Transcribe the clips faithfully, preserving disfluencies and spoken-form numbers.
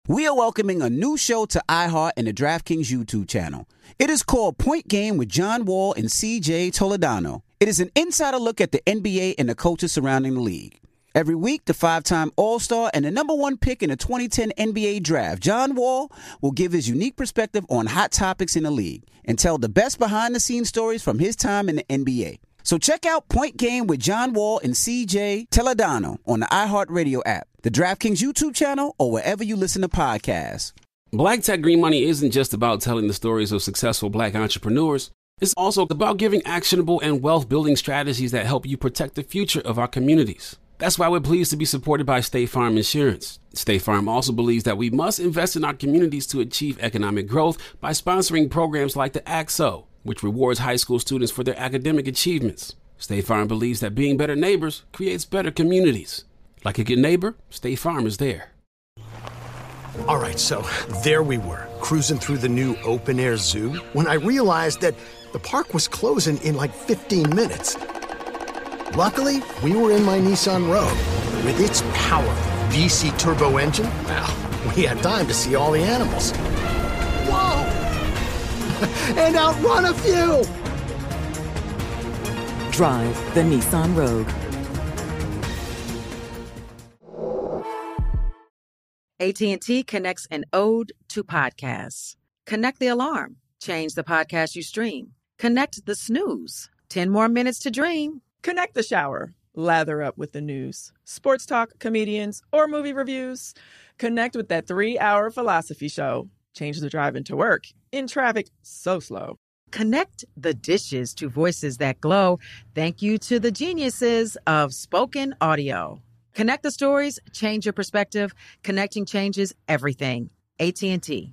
We are welcoming a new show to iHeart and the DraftKings YouTube channel. It is called Point Game with John Wall and C J Toledano. It is an insider look at the N B A and the coaches surrounding the league. Every week, the five-time All-Star and the number one pick in the twenty ten N B A Draft, John Wall, will give his unique perspective on hot topics in the league and tell the best behind-the-scenes stories from his time in the N B A. So check out Point Game with John Wall and C J Toledano on the iHeartRadio app, the DraftKings YouTube channel, or wherever you listen to podcasts. Black Tech Green Money isn't just about telling the stories of successful black entrepreneurs. It's also about giving actionable and wealth-building strategies that help you protect the future of our communities. That's why we're pleased to be supported by State Farm Insurance. State Farm also believes that we must invest in our communities to achieve economic growth by sponsoring programs like the A C S O, which rewards high school students for their academic achievements. State Farm believes that being better neighbors creates better communities. Like a good neighbor, State Farm is there. All right, so there we were, cruising through the new open-air zoo, when I realized that the park was closing in like fifteen minutes. Luckily, we were in my Nissan Rogue. With its powerful V C turbo engine, well, we had time to see all the animals. Whoa! And outrun a few! Drive the Nissan Rogue. A T and T connects an ode to podcasts. Connect the alarm. Change the podcast you stream. Connect the snooze. Ten more minutes to dream. Connect the shower. Lather up with the news. Sports talk, comedians, or movie reviews. Connect with that three-hour philosophy show. Change the drive into work. In traffic so slow. Connect the dishes to voices that glow. Thank you to the geniuses of spoken audio. Connect the stories, change your perspective. Connecting changes everything. A T and T.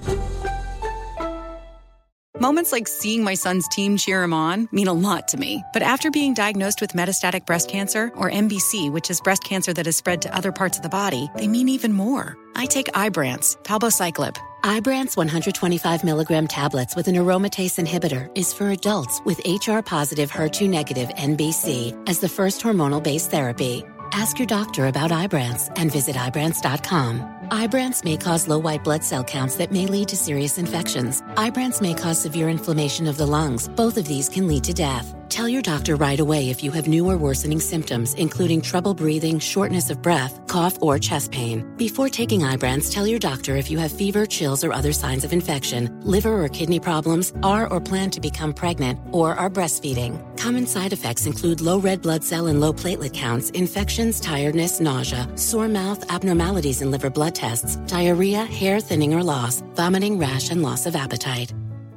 Moments like seeing my son's team cheer him on mean a lot to me. But after being diagnosed with metastatic breast cancer, or M B C, which is breast cancer that has spread to other parts of the body, they mean even more. I take Ibrance, palbociclib. Ibrance one hundred twenty-five milligram tablets with an aromatase inhibitor is for adults with H R-positive, H E R two negative M B C as the first hormonal-based therapy. Ask your doctor about Ibrance and visit Ibrance dot com. Ibrance may cause low white blood cell counts that may lead to serious infections. Ibrance may cause severe inflammation of the lungs. Both of these can lead to death. Tell your doctor right away if you have new or worsening symptoms, including trouble breathing, shortness of breath, cough, or chest pain. Before taking Ibrance, tell your doctor if you have fever, chills, or other signs of infection, liver or kidney problems, are or plan to become pregnant, or are breastfeeding. Common side effects include low red blood cell and low platelet counts, infections, tiredness, nausea, sore mouth, abnormalities in liver blood tests, diarrhea, hair thinning or loss, vomiting, rash, and loss of appetite.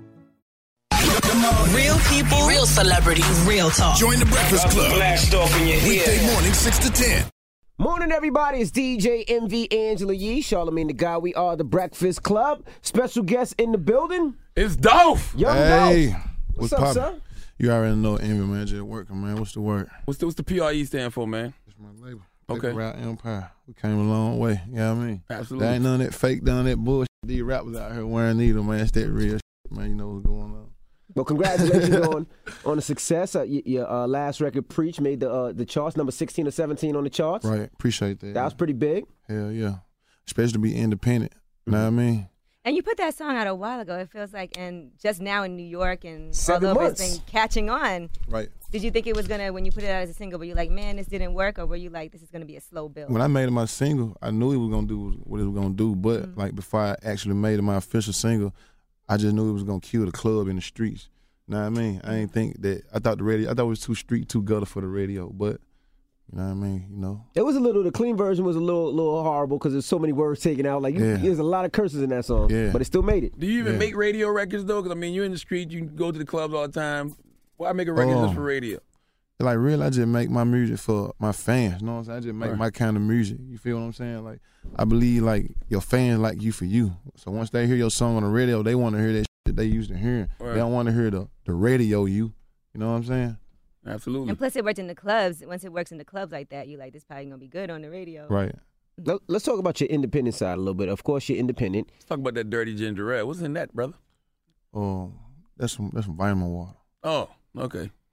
Real people, real celebrities, real talk. Join the Breakfast Club. Blast off in your Weekday morning, six to ten. Morning, everybody. It's D J M V Angela Yee, Charlamagne the Guy. We are the Breakfast Club. Special guest in the building. It's Dolph. Young hey, Dolph. What's, What's up, poppin'? son? You already know Envy, man. Just working, man. What's the word? What's the, what's the P R E stand for, man? It's my label. Okay. Rap Empire. We came a long way. You know what I mean? Absolutely. There ain't none of that fake, none of that bullshit. These rappers out here wearing needle, man. It's that real shit, man. You know what's going on. Well, congratulations on on the success. Uh, your your uh, last record, Preach, made the uh, the charts, number sixteen or seventeen on the charts. Right. Appreciate that. That was pretty big. Hell yeah. Especially to be independent. You know what I mean? And you put that song out a while ago. It feels like, and just now in New York and Seven all over, months. it's been catching on. Right. Did you think it was gonna, when you put it out as a single, were you like, man, this didn't work, or were you like, this is gonna be a slow build? When I made it my single, I knew it was gonna do what it was gonna do. But Mm-hmm. like before I actually made it my official single, I just knew it was gonna kill the club in the streets. Know what I mean? I ain't think that. I thought the radio. I thought it was too street, too gutter for the radio. But you know what I mean? You know. It was a little. The clean version was a little, little horrible because there's so many words taken out. Like you, Yeah. there's a lot of curses in that song. Yeah. But it still made it. Do you even Yeah. make radio records, though? Because, I mean, you're in the street. You go to the clubs all the time. Why make a record Oh. just for radio? Like real, I just make my music for my fans. You know what I'm saying? I just make Right. my kind of music. You feel what I'm saying? Like I believe like your fans like you for you. So once they hear your song on the radio, they want to hear that shit that they used to hear. Right. They don't want to hear the the radio you. You know what I'm saying? Absolutely. And plus, it worked in the clubs. Once it works in the clubs like that, you like, this probably gonna be good on the radio. Right. Let, let's talk about your independent side a little bit. Of course, you're independent. Let's talk about that dirty ginger ale. What's in that, brother? Oh, that's some that's some vitamin water. Oh, okay.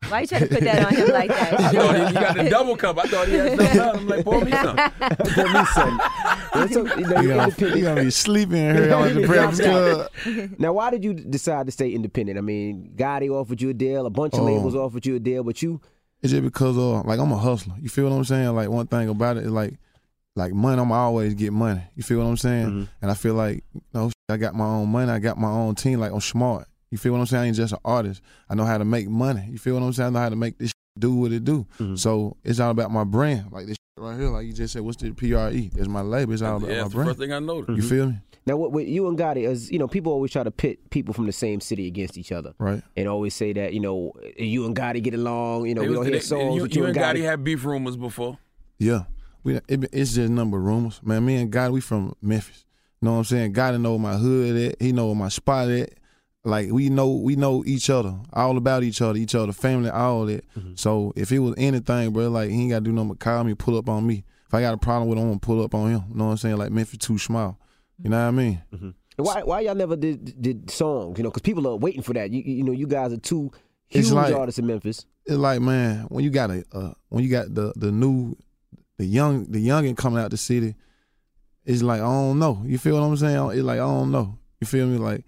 Why you trying to put that on him like that? I thought he, he got the double cup. I thought he had something else. I'm like, pour me some. Pour me some. That's a, you know, You you're gonna, independent. you gonna be sleeping here on the Breakfast Club. Now, why did you decide to stay independent? I mean, Gotti offered you a deal, a bunch of Oh. labels offered you a deal, but you. It's just because uh, like I'm a hustler. You feel what I'm saying? Like one thing about it is like, like money. I'm always get money. You feel what I'm saying? Mm-hmm. And I feel like, you know, I got my own money. I got my own team. Like I'm smart. You feel what I'm saying? I ain't just an artist. I know how to make money. You feel what I'm saying? I know how to make this do what it do. Mm-hmm. So it's all about my brand. Like this right here. Like you just said, what's the P R E? It's my label. It's all about Yeah, my that's the brand. first thing I noticed. You feel me? Now, what with you and Gotti, as you know, people always try to pit people from the same city against each other, Right. and always say that you know you and Gotti get along. You know, They we was- don't hear they- songs you, with you you and and Gotti Gotti. had beef rumors before. Yeah. We it, it's just a number of rumors. Man, me and Gotti, we from Memphis. You know what I'm saying? Gotti know my hood at. He know where my spot at. Like we know we know each other, all about each other, each other, family, all that. Mm-hmm. So if it was anything, bro, like he ain't gotta do nothing but call me, pull up on me. If I got a problem with him, I'm gonna pull up on him. You know what I'm saying? Like Memphis too small. You know what I mean? Mm-hmm. And why why y'all never did did songs? You know, because people are waiting for that. You you know, you guys are two huge It's like- artists in Memphis. It's like, man, when you got a uh, when you got the the new the young the youngin coming out the city, it's like I don't know. You feel what I'm saying? It's like I don't know. You feel me? Like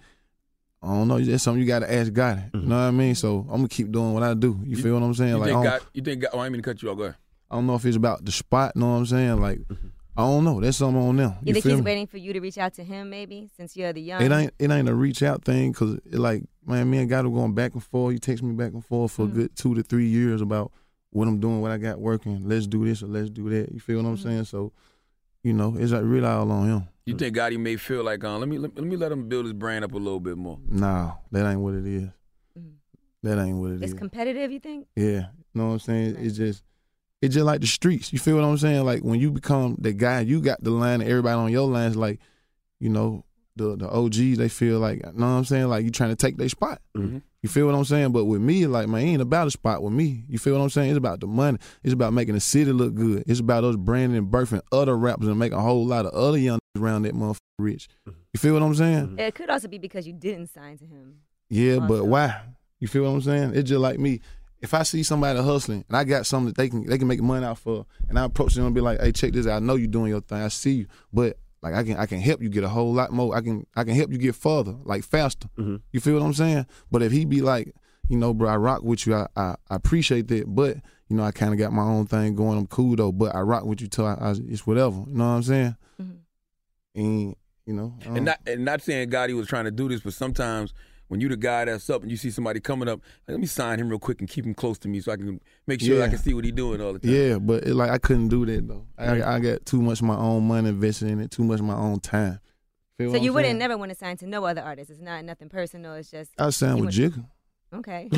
I don't know. That's something you got to ask God. You know what I mean? So I'm gonna keep doing what I do. You, feel what I'm saying? You Like I think don't, God, you think God, oh, I didn't mean to cut you off. Go ahead. I don't know if it's about the spot. You know what I'm saying? Like I don't know. That's something on them. You, You think feel he's me? waiting for you to reach out to him, maybe, since you're the young? It ain't it ain't a reach out thing because it like man, me and God were going back and forth. He takes me back and forth for Mm-hmm. a good two to three years about what I'm doing, what I got working. Let's do this or let's do that. You feel what I'm Mm-hmm. saying? So, you know, it's like really all on him. You think Gotti may feel like, uh, let me let, let me let him build his brand up a little bit more. Nah, that ain't what it is. Mhm. That ain't what it is. It's competitive, you think? Yeah, you know what I'm saying? It's just, it's just like the streets. You feel what I'm saying? Like when you become the guy, you got the line, and everybody on your line's like, you know, the the O Gs, they feel like, you know what I'm saying? Like you trying to take their spot. Mm-hmm. You feel what I'm saying? But with me, like, man, it ain't about a spot with me. You feel what I'm saying? It's about the money. It's about making the city look good. It's about us branding and birthing other rappers and making a whole lot of other young around that motherfucker rich. You feel what I'm saying? It could also be because you didn't sign to him. Yeah, Also. but why? You feel what I'm saying? It's just like me. If I see somebody hustling and I got something that they can they can make money out for, and I approach them and be like, "Hey, check this out. I know you doing your thing. I see you, but like I can I can help you get a whole lot more. I can I can help you get further, like faster. Mm-hmm. You feel what I'm saying? But if he be like, you know, bro, I rock with you. I I, I appreciate that, but you know, I kind of got my own thing going. I'm cool though, but I rock with you till I, I it's whatever. You know what I'm saying? Mm-hmm. And you know, I don't- And not and not saying Gotti was trying to do this, but sometimes when you the guy that's up and you see somebody coming up, like, let me sign him real quick and keep him close to me so I can make sure I Yeah. can see what he doing all the time. Yeah, but it, like I couldn't do that though. I, I got too much of my own money invested in it, too much of my own time. Feel So what you I'm wouldn't saying? never want to sign to no other artist. It's not nothing personal. It's just I signed you with would- Jigga. Okay.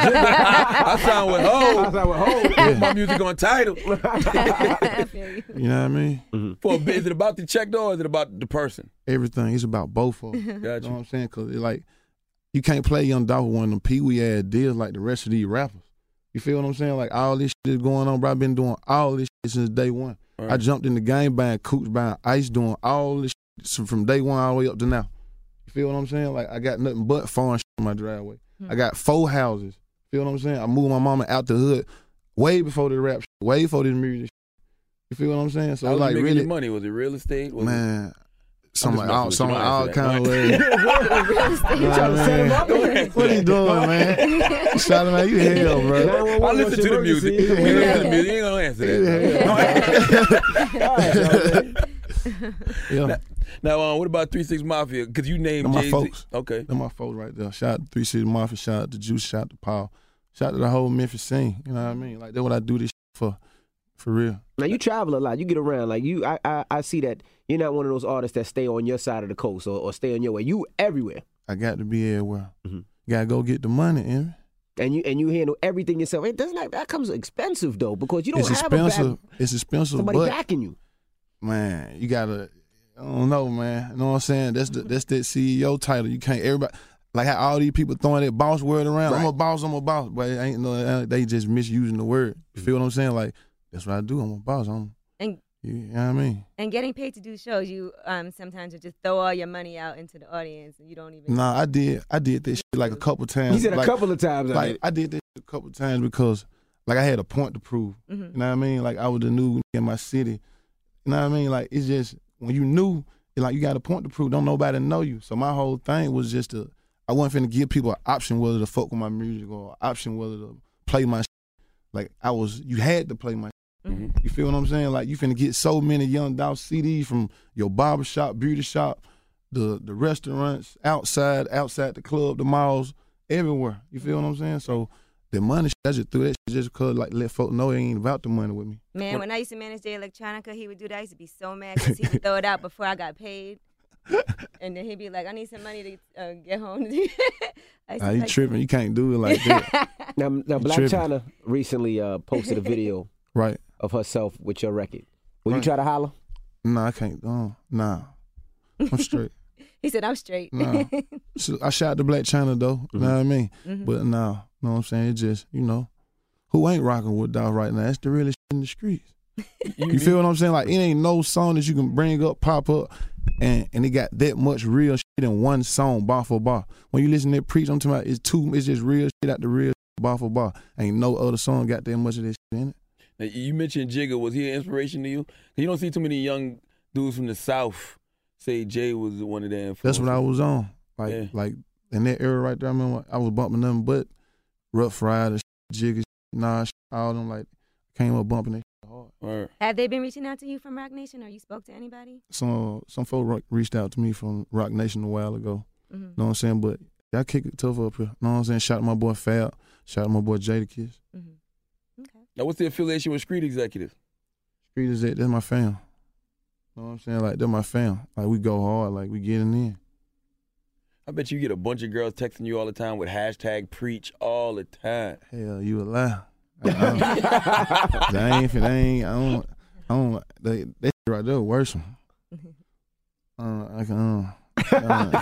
I signed with Ho. I signed with Ho. Put my music on title. I feel you. You know what I mean? For a bit, is it about the check though, or is it about the person? Everything. It's about both of them. You Got know you. what I'm saying? Because like you can't play Young Dolph with one of them pee-wee ass deals like the rest of these rappers. You feel what I'm saying? Like all this shit is going on, bro. I've been doing all this shit since day one. All I right. jumped in the game buying coops, buying ice, doing all this shit from day one all the way up to now. You feel what I'm saying? Like I got nothing but foreign shit in my driveway. I got four houses. Feel what I'm saying? I moved my mama out the hood way before the rap shit, way before this music shit. You feel what I'm saying? So How was like you making really, your money? Was it real estate? Was man, some just like all, messing some with you. all Don't kind of answer ways. Real estate. You trying to set him up? What are you doing, man? Shout out, man, you hell, bro. it? I listen to the music. We listen to the music. You ain't gonna answer that. Yeah, Now, now um, what about three six Mafia? Because you named Them my Jay-Z. folks. Okay. Them my folks right there. Shout out to three six Mafia, shout out to Juice, shout out to Paul, shout out to the whole Memphis scene. You know what I mean? Like that's what I do this shit for, for real. Now you travel a lot. You get around. Like you, I, I, I see that you're not one of those artists that stay on your side of the coast or, or stay on your way. You everywhere, I got to be everywhere. Mhm. Gotta go get the money, Amy. and you and you handle everything yourself. It doesn't that, that comes expensive though because you don't It's have a expensive. back, It's expensive, somebody but backing you. man, you gotta. I don't know, man. You know what I'm saying? That's the that's that C E O title. You can't everybody like how all these people throwing that boss word around. I'm a boss. I'm a boss, but it ain't no. They just misusing the word. You feel what I'm saying? Like that's what I do. I'm a boss. I'm. And You know what I mean? and getting paid to do shows, you um sometimes would just throw all your money out into the audience and you don't even. Nah, I did. I did this shit like a couple times. He said a like, couple of times. I Like did. I did this a couple times because, like, I had a point to prove. Mm-hmm. You know what I mean? Like, I was the new in my city. You know what I mean? Like, it's just, when you knew, it's like, you got a point to prove. Don't nobody know you. So my whole thing was just to, I wasn't finna give people an option whether to fuck with my music or an option whether to play my shit. Like, I was, you had to play my shit. Mm-hmm. You feel what I'm saying? Like, you finna get so many Young Dolph C Ds from your barbershop, beauty shop, the the restaurants, outside, outside the club, the malls, everywhere. You feel what I'm saying? So the money, I just threw that shit just because, like, let folk know it ain't about the money with me. Man, when I used to manage Jay Electronica, he would do that. I used to be so mad because he would throw it out before I got paid. And then he'd be like, I need some money to uh, get home. Nah, you like, tripping. You can't do it like that. now, now Black tripping. China recently uh, posted a video right. of herself with your record. Will right. you try to holler? Nah, I can't. Uh, nah. I'm straight. He said, I'm straight. Nah. So I shot the Black China, though. Mm-hmm. You know what I mean? Mm-hmm. But nah, you know what I'm saying? It's just, you know, who ain't rocking with Dolph right now? That's the realest shit in the streets. You feel what I'm saying? Like, it ain't no song that you can bring up, pop up, and and it got that much real shit in one song, bar for bar. When you listen to that preach, I'm talking about it's two, it's just real shit out the real shit, bar for bar. Ain't no other song got that much of this shit in it. Now, you mentioned Jigga. Was he an inspiration to you? You don't see too many young dudes from the South say Jay was one of their influences. That's what I was on. Like, yeah. like in that era right there, I remember I was bumping nothing but Rough Rider, Jigga, Nas, all them, like, came up bumping that shit hard. Right. Have they been reaching out to you from Rock Nation, or you spoke to anybody? Some some folk reached out to me from Rock Nation a while ago. Mm-hmm. Know what I'm saying? But y'all kick it tough up here. Know what I'm saying? Shout out my boy Fab. Shout out my boy Jadakiss. Mm-hmm. Okay. Now, what's the affiliation with Street Executive? Street Executive, that's my fam. Know what I'm saying? Like, they're my fam. Like, we go hard. Like, we getting in. I bet you get a bunch of girls texting you all the time with hashtag preach all the time. Hell, you a lie. I, I, I ain't, I ain't, I don't, I don't, they, that shit right there worse one. Uh, I can, uh,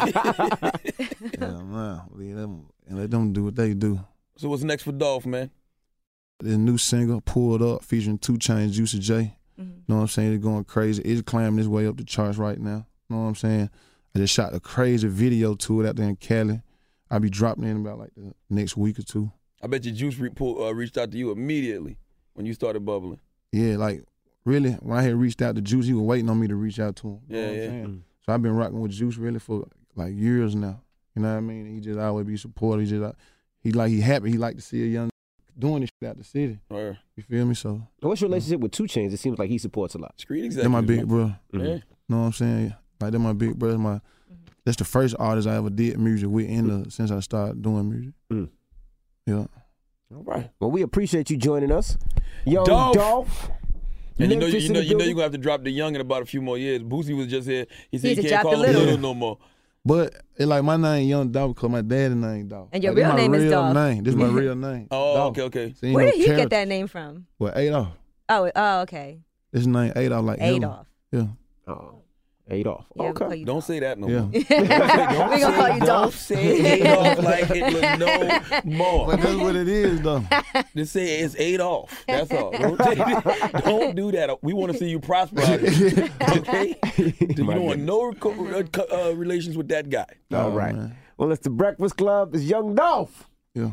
uh, hell nah, leave them, and let them do what they do. So what's next for Dolph, man? This new single, Pulled Up, featuring two Chainz, Juicy J. Mm-hmm. Know what I'm saying? It's going crazy. It's climbing its way up the charts right now. Know what I'm saying? I just shot a crazy video to it out there in Cali. I'll be dropping in about like the next week or two. I bet your Juice re- pull, uh, reached out to you immediately when you started bubbling. Yeah, like really, when I had reached out to Juice, he was waiting on me to reach out to him. You yeah, know what yeah. I'm saying? So I've been rocking with Juice really for like years now. You know what I mean? He just always be supportive. He just he like he happy. He like to see a young doing this shit out the city. Right. You feel me? So what's your relationship with two Chainz? It seems like he supports a lot. Street Executive. They're my big brother. Mm-hmm. Yeah. Know what I'm saying? Like they're my big brother. My that's the first artist I ever did music with in the since I started doing music. Mm. Yeah. All right. Well, we appreciate you joining us, Young Dolph. Dolph. And you know, you know, you know, you're gonna have to drop the young in about a few more years. Boosie was just here. He said he, he can't call him little. little no more. But it like my name Young Dolph because my dad's name Dolph. And your like, real name real is Dolph. Name. This is my real name. Oh, Dolph. okay, okay. So, where know, did he character. get that name from? Well, Adolf. Oh, oh, okay. His name Adolf, like Adolf. Him. Yeah. Oh. Adolf. Yeah, okay. you don't Dolph. say that no yeah. more. We're going to call you Dolph. Don't say Adolf like Hitler no more. But that's what it is, though. Just say it's Adolf. That's all. Don't, don't do that. We want to see you prosper out here. Okay? You don't want no uh, relations with that guy. All oh, right. Man. Well, it's the Breakfast Club. It's Young Dolph. Yeah.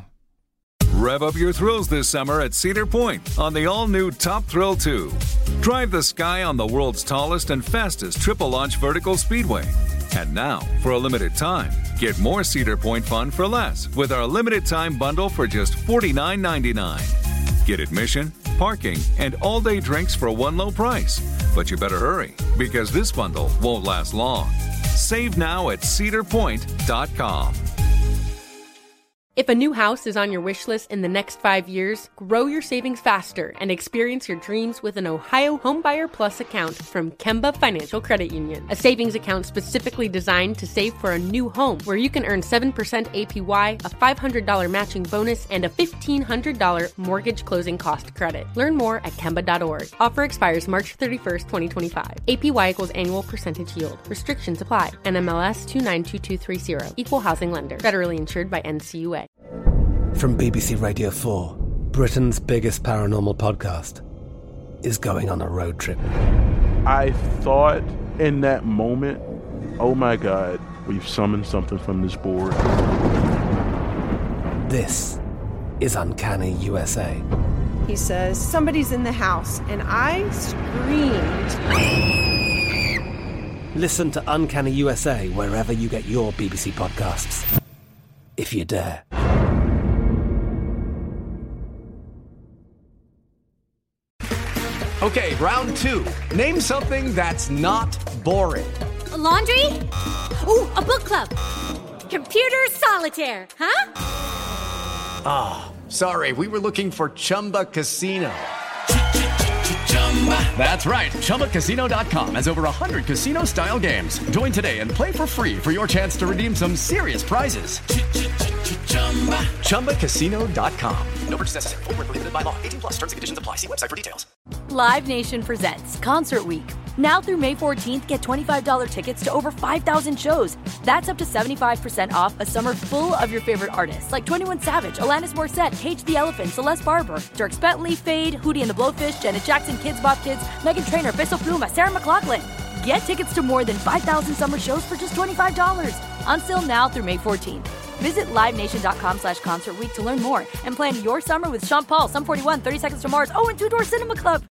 Rev up your thrills this summer at Cedar Point on the all-new Top Thrill two. Drive the sky on the world's tallest and fastest triple-launch vertical speedway. And now, for a limited time, get more Cedar Point fun for less with our limited-time bundle for just forty-nine ninety-nine. Get admission, parking, and all-day drinks for one low price. But you better hurry, because this bundle won't last long. Save now at cedar point dot com. If a new house is on your wish list in the next five years, grow your savings faster and experience your dreams with an Ohio Homebuyer Plus account from Kemba Financial Credit Union. A savings account specifically designed to save for a new home, where you can earn seven percent A P Y, a five hundred dollars matching bonus, and a fifteen hundred dollars mortgage closing cost credit. Learn more at Kemba dot org. Offer expires March thirty-first, twenty twenty-five. A P Y equals annual percentage yield. Restrictions apply. N M L S two nine two two three zero. Equal housing lender. Federally insured by N C U A. From B B C Radio four, Britain's biggest paranormal podcast is going on a road trip. I thought in that moment, oh my God, we've summoned something from this board. This is Uncanny U S A. He says, somebody's in the house, and I screamed. Listen to Uncanny U S A wherever you get your B B C podcasts, if you dare. Okay, round two. Name something that's not boring. A laundry? Ooh, a book club. Computer solitaire, huh? Ah, oh, sorry, we were looking for Chumba Casino. That's right, Chumba Casino dot com has over one hundred casino-style games. Join today and play for free for your chance to redeem some serious prizes. Chumba Casino dot com. No purchase necessary. Void where prohibited by law. eighteen plus terms and conditions apply. See website for details. Live Nation presents Concert Week. Now through May fourteenth, get twenty-five dollars tickets to over five thousand shows. That's up to seventy-five percent off a summer full of your favorite artists like twenty-one Savage, Alanis Morissette, Cage the Elephant, Celeste Barber, Dierks Bentley, Fade, Hootie and the Blowfish, Janet Jackson, Kids Bop Kids, Meghan Trainor, Bissell Pluma, Sarah McLachlan. Get tickets to more than five thousand summer shows for just twenty-five dollars. Until now through May fourteenth. Visit livenation.com slash concert week to learn more and plan your summer with Sean Paul, Sum forty-one, thirty Seconds to Mars, oh, and Two Door Cinema Club.